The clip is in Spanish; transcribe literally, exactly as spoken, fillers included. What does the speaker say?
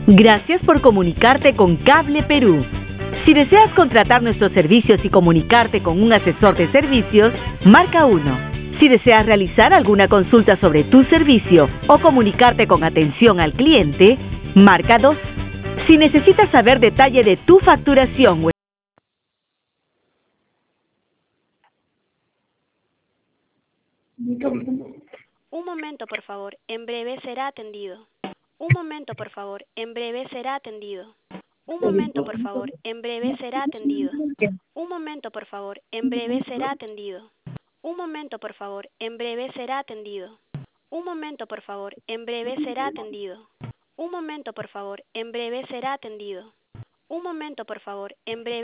Gracias por comunicarte con Cable Perú. Si deseas contratar nuestros servicios y comunicarte con un asesor de servicios, marca uno. Si deseas realizar alguna consulta sobre tu servicio o comunicarte con atención al cliente, marca dos. Si necesitas saber detalle de tu facturación o Un momento, por favor. En breve será atendido. Un momento, por favor. En breve será atendido. Un momento, por favor. En breve será atendido. Un momento, por favor. En breve será atendido. Un momento, por favor. En breve será atendido. Un momento, por favor. En breve será atendido. Un momento, por favor. En breve será atendido. Un momento, por favor. En breve